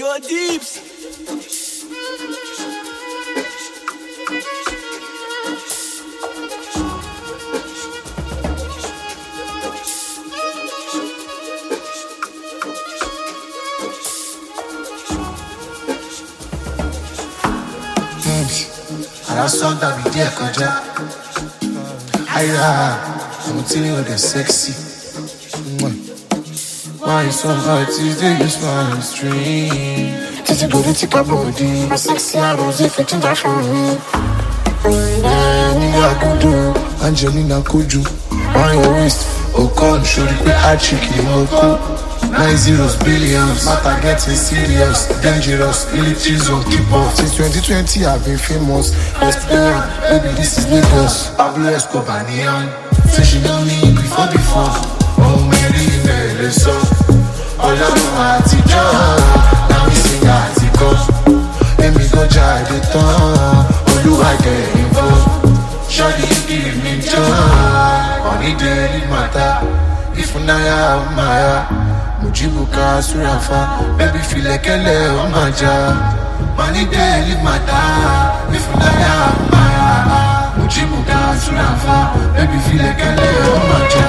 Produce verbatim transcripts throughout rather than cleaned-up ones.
Joe Deeps. Ara song that be there kọjá. Aya, I'm telling you they're sexy. Why you so hard today? You smile and stream. Titi go to take a body. My sexy arrows if it's that for me. Nigga Kudu, Angelina Kuju. On your waist, oh come show the quick hard chicken, oh cool. Nine zeros, billions, matter getting serious, dangerous, militaries won't keep up. Since twenty twenty I've been famous. Let's play on, baby this is Lagos. Pablo Escobar neon, say she know me before before. Oh Mary, Mary, so Ọlọ́run àtijọ́, now we sing àtìkọ́. Èmi go jáde tán, Olúwa dẹ̀ involve. Shawty you give me joy, money daily matter. If unaya umaya, Mujibuka surafa, baby feel like ele omaja. Money daily matter. If unaya umaya, Mujibuka surafa, baby feel like ele omaja.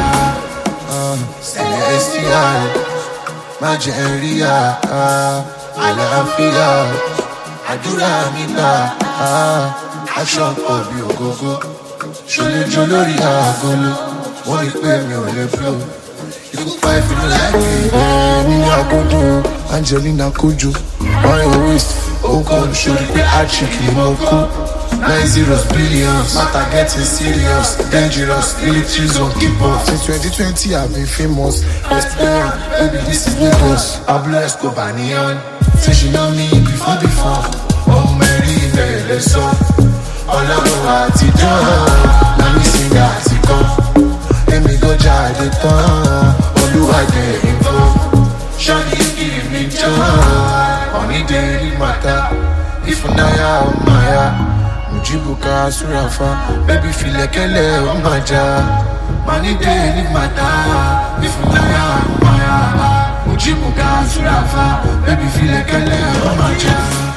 Celestial, Majeria, Alafia, Adura Mina, Action for Biogogo, Shole Jolori Agolo, wọ́n rí pé mi ò lè blow. Ikú pa ìfìlú láìpẹ́. Nínú agodo, Angelina Kuju, on your waist, ó kàn ṣorí pé àchìkì mọ́ kú. Nine zeros, billions, matter getting serious, dangerous, militaries won't keep up. Since twenty twenty I've been famous. Let's play on, baby this is Lagos. Pablo Escobar neon, say she know me before before. Oh Mary, Mary, so Ọlọ́run àtijọ́, now we sing àtìkọ́. Èmi go jáde tán, Olúwa dẹ̀ involve. Shawty you give me joy, money daily matter. If unaya umaya, Mujibuka surafa, baby feel like ele omaja. Money daily matter. If unaya umaya, Mujibuka surafa, baby feel like ele omaja.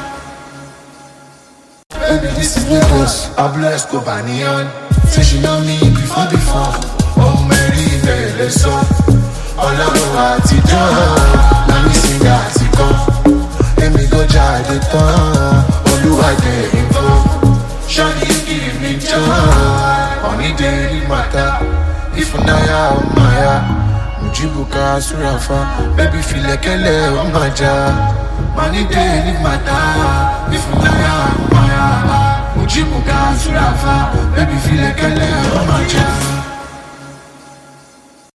Baby this is Lagos, Pablo Escobar neon, say she know me before before. Oh Mary, Mary, so Ọlọ́run àtijọ́, now we sing àtìkọ́. Èmi go jáde tán, Olúwa dẹ̀ involve. Shawty you give me joy, money daily matter. If unaya umaya, Mujibuka surafa, baby feel like ele omaja. Money daily matter. If unaya umaya, Mujibuka surafa, baby feel like ele omaja.